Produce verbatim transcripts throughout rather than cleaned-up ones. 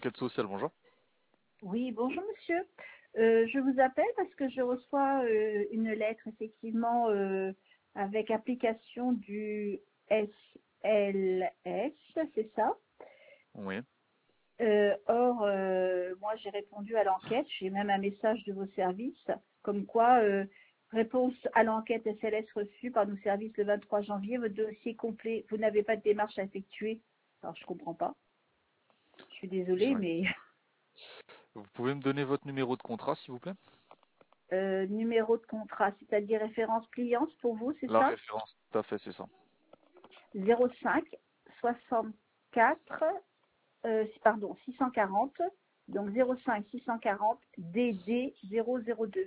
enquête sociale, bonjour. Oui, bonjour monsieur. Euh, je vous appelle parce que je reçois euh, une lettre effectivement euh, avec application du S L S, c'est ça. Oui. Euh, or, euh, moi j'ai répondu à l'enquête, j'ai même un message de vos services, comme quoi euh, réponse à l'enquête S L S reçue par nos services le vingt-trois janvier, votre dossier complet, vous n'avez pas de démarche à effectuer. Alors je comprends pas. Je suis désolée, Je- mais Vous pouvez me donner votre numéro de contrat, s'il vous plaît? euh, numéro de contrat, c'est-à-dire référence cliente pour vous, c'est La ça? référence, tout à fait, c'est ça. zéro cinq soixante-quatre, euh, pardon, six cent quarante, donc zéro cinq six cent quarante D D zéro zéro deux.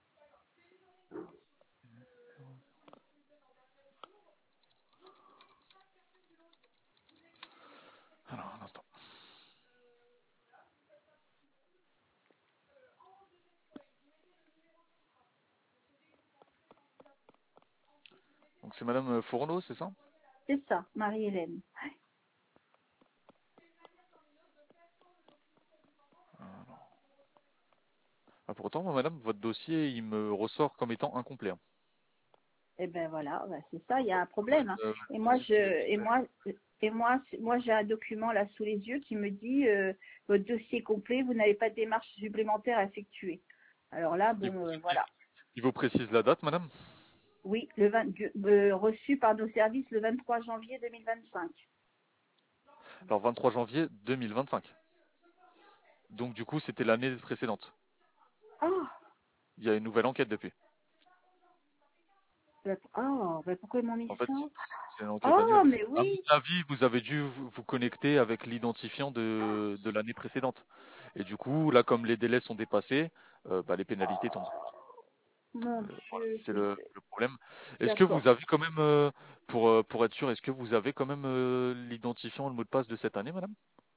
Alors, un instant. Donc c'est Madame Fourneau, c'est ça? C'est ça, Marie-Hélène. Ah, pourtant, moi, Madame, votre dossier, il me ressort comme étant incomplet, hein. Et ben voilà, ben c'est ça, il y a un problème, hein. Euh, Et moi, dossier je, qui est et expert. moi, et moi, moi, j'ai un document là sous les yeux qui me dit euh, votre dossier est complet, vous n'avez pas de démarche supplémentaire à effectuer. Alors là, Il vous bon, euh, voilà. précise, il vous précise la date, Madame? Oui, le vingt, euh, reçu par nos services le vingt-trois janvier deux mille vingt-cinq. Alors, vingt-trois janvier deux mille vingt-cinq. Donc, du coup, c'était l'année précédente. Ah, Il y a une nouvelle enquête depuis. ben, oh, ben pourquoi ils m'ont mis En fait, ça? c'est une enquête annuelle. Oh, mais À mon oui. avis, vous avez dû vous vous connecter avec l'identifiant de, de l'année précédente. Et du coup, là, comme les délais sont dépassés, euh, bah, les pénalités tombent. Mon Voilà, Dieu, c'est c'est- le, c'est- le problème. Est-ce que d'accord. vous avez quand même, euh, pour, euh, pour être sûr, est-ce que vous avez quand même euh, l'identifiant, le mot de passe de cette année, madame?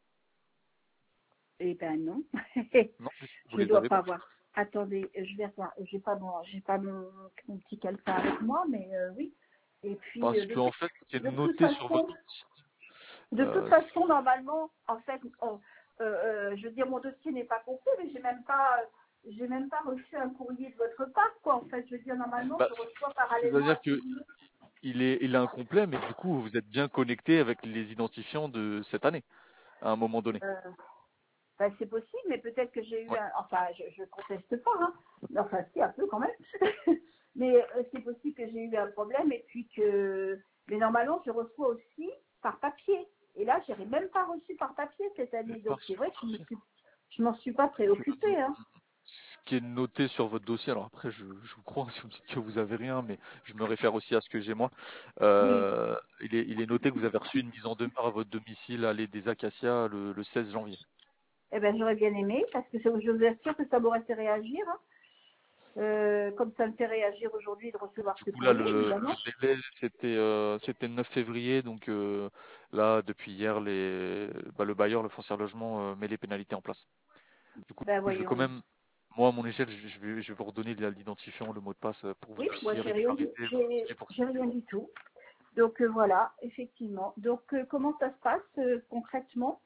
Eh ben non. Non, vous Je ne les dois avez pas pas? avoir. Attendez, je vais voir. J'ai pas mon, j'ai pas mon, mon petit calepin avec moi, mais euh, oui. Et puis, Parce euh, de, que en toute, fait, ce qui est de toute noté sur façon, votre dossier, de toute euh, façon, normalement, en fait, on- euh, euh, je veux dire, mon dossier n'est pas complet, mais j'ai même pas, j'ai même pas reçu un courrier de votre part, quoi. En fait, je veux dire, normalement, bah, je reçois parallèlement un c'est-à-dire que courrier. il est, il est incomplet, mais du coup, vous êtes bien connecté avec les identifiants de cette année, à un moment donné. Euh, Ben, c'est possible, mais peut-être que j'ai eu Ouais. un... Enfin, je ne conteste pas, hein. Enfin, si, un peu quand même. Mais euh, c'est possible que j'ai eu un problème et puis que... Mais normalement, je reçois aussi par papier. Et là, je n'ai même pas reçu par papier cette Et année. Donc, parce c'est vrai que je que me suis... je m'en suis pas préoccupée, hein. ce qui est noté sur votre dossier, alors après je, je vous crois si vous me dites que vous avez rien, mais je me réfère aussi à ce que j'ai moi. Oui. Euh, il est, il est noté que vous avez reçu une mise en demeure à votre domicile à l'allée des Acacias le, le seize janvier. Eh ben, j'aurais bien aimé, parce que je je vous assure que ça m'aurait fait réagir, hein. Euh, comme ça me fait réagir aujourd'hui de recevoir Du ce coup là courrier, le, évidemment. le délai c'était euh, c'était le neuf février, donc euh, là depuis hier les, bah, le bailleur, le foncier logement euh, met les pénalités en place. Du coup Ben, je vais quand voyons. même, moi à mon échelle, je je vais, je vais vous redonner l'identifiant, le mot de passe euh, pour que vous Oui, moi, puissiez j'ai rien, régulariser du- votre j'ai dossier pour j'ai cet été. rien du tout. Donc euh, voilà, effectivement. Donc euh, comment ça se passe euh, concrètement?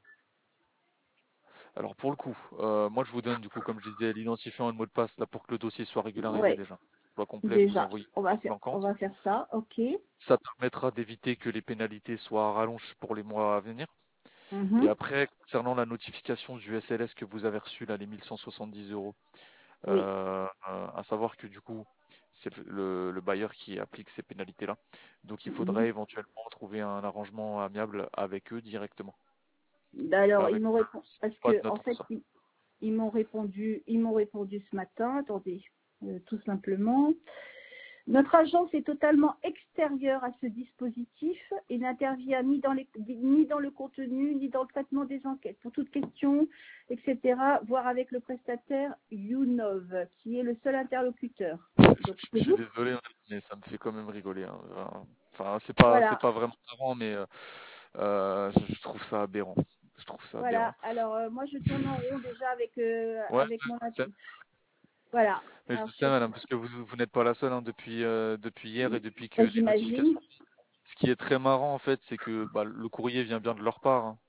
Alors pour le coup, euh, moi je vous donne du coup, comme je disais, l'identifiant et le mot de passe là pour que le dossier soit régularisé Oui, déjà, soit complet, que vous déjà, envoyez on va faire, on l'enquête. va faire ça, ok. Ça permettra d'éviter que les pénalités soient rallongées pour les mois à venir. Et Mhm. après, concernant la notification du S L S que vous avez reçu là, les mille cent soixante-dix euros, Oui. euh, euh, à savoir que du coup, c'est le, le- le bailleur qui applique ces pénalités-là. Donc il Mhm. faudrait éventuellement trouver un arrangement amiable avec eux directement, Alors ils avec m'ont répondu parce pas de que en notre fait ressort. ils, ils m'ont répondu, ils m'ont répondu ce matin. Attendez, euh, tout simplement. Notre agence est totalement extérieure à ce dispositif et n'intervient ni dans, les, ni dans le contenu, ni dans le traitement des enquêtes. Pour toute question, et cetera, voir avec le prestataire Younov, qui est le seul interlocuteur. Donc, Je, c'est je suis vous. désolé, mais ça me fait quand même rigoler, hein. Enfin, c'est pas, c'est Voilà, pas vraiment marrant, mais euh, euh, je, je trouve ça aberrant. Je trouve ça voilà. aberrant. Alors, euh, moi, je tourne en rond déjà avec, euh, Ouais, avec mon... je sais. Voilà. Mais je Alors, sais, je, madame, parce que vous, vous n'êtes pas la seule, hein, depuis, euh, depuis hier et depuis que ben, les notifications. j'imagine. Ce qui est très marrant, en fait, c'est que bah, le courrier vient bien de leur part, hein.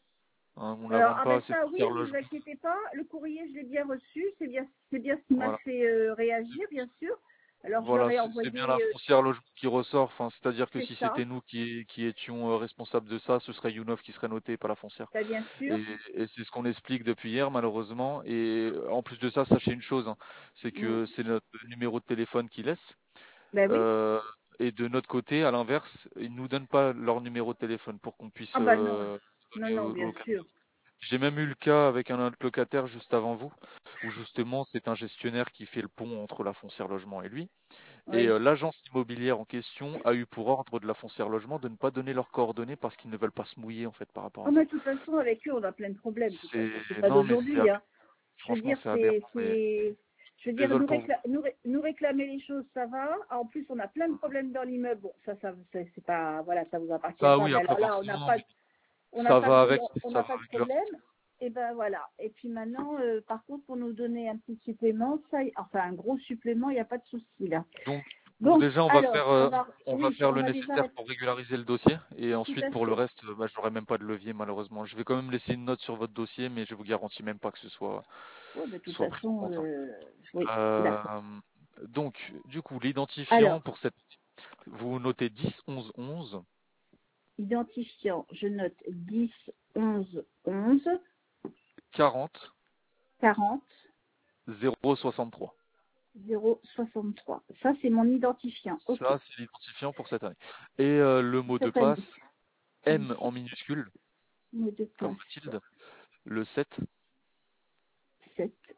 hein, on Alors, n'invente ah pas, ben c'est ça, oui, foncière ne vous logement. inquiétez pas, le courrier, je l'ai bien reçu, c'est bien, c'est bien ce qui m'a Voilà. fait euh, réagir, bien sûr. Alors, je leur Voilà, ai c'est c'est bien la envoyé, euh, foncière logement qui ressort. Enfin, c'est-à-dire que c'est si ça, c'était nous qui, qui étions euh, responsables de ça, ce serait Younov qui serait noté, pas la foncière. ben, bien sûr. Et, et c'est ce qu'on explique depuis hier, malheureusement. Et en plus de ça, sachez une chose, hein, c'est Mm. que c'est notre numéro de téléphone qu'ils laissent. Ben oui. Euh, et de notre côté, à l'inverse, ils nous donnent pas leur numéro de téléphone pour qu'on puisse Ah ben non, euh, non, donner non, au, bien au sûr. J'ai même eu le cas avec un autre locataire juste avant vous, où justement c'est un gestionnaire qui fait le pont entre la foncière logement et lui. Et Oui. euh, l'agence immobilière en question a eu pour ordre de la foncière logement de ne pas donner leurs coordonnées parce qu'ils ne veulent pas se mouiller en fait par rapport Oh, à ça. mais de toute façon, avec eux, on a plein de problèmes, de toute C'est façon. C'est pas non mais c'est d'aujourd'hui, aberrant. hein. Je veux Franchement dire, c'est c'est, aberrant et c'est, je veux je dire, désole nous, pour vous. récla- nous, ré- nous réclamer les choses, ça va. En plus, on a plein de problèmes dans l'immeuble. Bon, ça, ça, c'est c'est pas, voilà, ça vous appartient Ça pas. oui Mais après alors là, on n'a forcément pas, mais on n'a ça pas va de, avec on ça n'a va pas de avec le problème. reste. Et ben voilà. Et puis maintenant, euh, par contre, pour nous donner un petit supplément, ça, y- enfin un gros supplément, il n'y a pas de souci là. Donc, donc Donc, déjà, on va alors, faire, on euh, va, on va oui, faire on le a déjà, nécessaire pour régulariser le dossier. Et tout ensuite, à pour le fait. reste, euh, bah, je n'aurai même pas de levier, malheureusement. Je vais quand même laisser une note sur votre dossier, mais je vous garantis même pas que ce soit, Ouais, de toute soit pris en façon, compte, hein. euh, oui, d'accord. Euh, donc, du coup, l'identifiant Alors, pour cette, vous notez dix, onze, onze, identifiant, je note dix, onze, onze, quarante, quarante, zéro, soixante-trois. zéro, soixante-trois. Ça, c'est mon identifiant. OK. Ça, c'est l'identifiant pour cette année. Et euh, le mot de Cette année. passe, Oui. M en minuscule, Mot de comme passe. Mathilde, le sept, sept.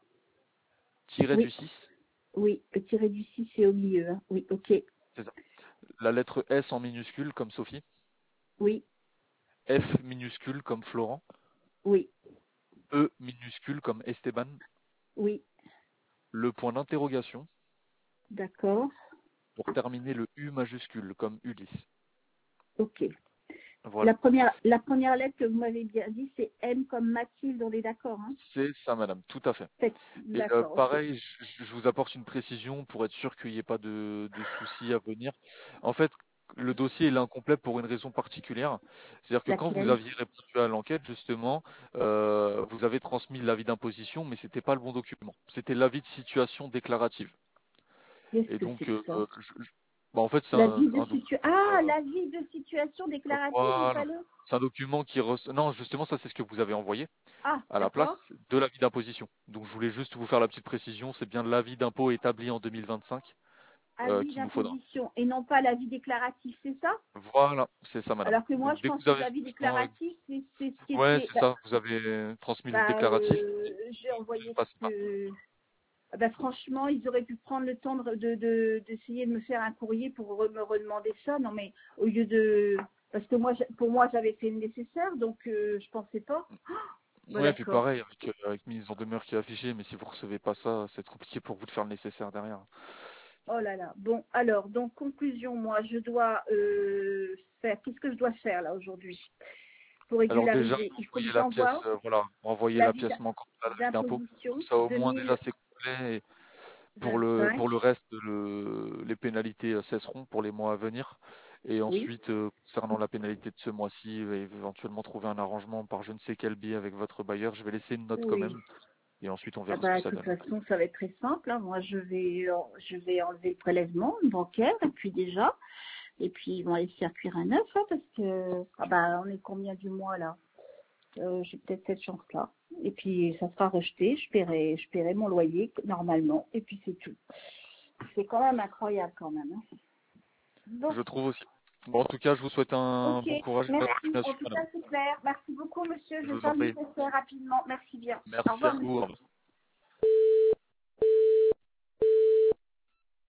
tiré du Oui, six, oui. Le tiré du six, c'est au milieu, hein. Oui, OK. c'est ça. La lettre S en minuscule, comme Sophie. Oui, F minuscule comme Florent, oui, E minuscule comme Esteban, oui. le point d'interrogation, D'accord. pour terminer le U majuscule comme Ulysse. OK. Voilà, La première, la première lettre que vous m'avez bien dit, c'est M comme Mathilde, on est d'accord, hein? c'est ça madame, tout à fait. Sept. Et euh, D'accord, OK. pareil, je, je vous apporte une précision pour être sûr qu'il n'y ait pas de, de soucis à venir. En fait, le dossier est incomplet pour une raison particulière. C'est-à-dire que quand vous Laquelle? aviez répondu à l'enquête, justement, euh, vous avez transmis l'avis d'imposition, mais c'était pas le bon document. C'était l'avis de situation déclarative. Qu'est-ce Et que c'est donc, que euh, ça? je- je- bah, en fait, c'est La un, vie de un situ... document. Ah, euh, la vie de situation déclarative, il Voilà. fallait. C'est un document qui res- Non, justement, ça c'est ce que vous avez envoyé Ah, à la d'accord. place de l'avis d'imposition. Donc je voulais juste vous faire la petite précision, c'est bien l'avis d'impôt établi en deux mille vingt-cinq euh, Avis qu'il nous faudra. d'imposition et non pas l'avis déclaratif, c'est ça? Voilà, c'est ça, madame. Alors que moi, Donc je dès que vous pensais que avez l'avis justement, euh, déclaratif, c'est c'est ce qui ouais, était. c'est Bah, ça, vous avez transmis le bah, déclaratif, euh, mais j'ai ne envoyé passez ce pas. que. Ah bah, franchement, ils auraient pu prendre le temps de, de, de- d'essayer de me faire un courrier pour re- me redemander ça. Non, mais au lieu de. Parce que moi, j'ai- pour moi, j'avais fait le nécessaire, donc euh, je pensais pas. Bon, Ouais, puis d'accord. pareil, avec, euh, avec mise en demeure qui est affichée, mais si vous recevez pas ça, c'est compliqué pour vous de faire le nécessaire derrière. Oh là là. Bon, alors, donc, conclusion, moi, je dois euh, faire. Qu'est-ce que je dois faire là aujourd'hui pour Alors déjà, régulariser? Il faut que envoyez la pièce, j'envoie euh, voilà, envoyez la l'avis pièce manquante à l'avis d'impôt. Comme d'imposition ça, au moins déjà deux mille c'est complet. Et pour le vingt-cinq. pour le reste, le, les pénalités euh, cesseront pour les mois à venir. Et Oui, ensuite, euh, concernant la pénalité de ce mois-ci, et éventuellement trouver un arrangement par je ne sais quel biais avec votre bailleur. Je vais laisser une note quand oui. même. Et ensuite, on Ah verra ce que bah, de ça toute donne. façon, ça va être très simple, hein. Moi, je vais, euh, je vais enlever le prélèvement bancaire, et puis déjà, et puis ils vont aller se faire cuire un œuf, hein, parce que, ah bah, on est combien du mois là? Euh, j'ai peut-être cette chance-là. Et puis, ça sera rejeté, je paierai, je paierai mon loyer normalement, et puis c'est tout. C'est quand même incroyable quand même, hein. Bon, Je trouve aussi. Bon, en tout cas, je vous souhaite un ok, bon courage et une bonne merci. En continuation, tout madame. cas, c'est clair. Merci beaucoup, monsieur. Je Je vais vous en faire le prie. nécessaire rapidement. Merci bien. Au Merci à revoir, vous. Au monsieur. revoir.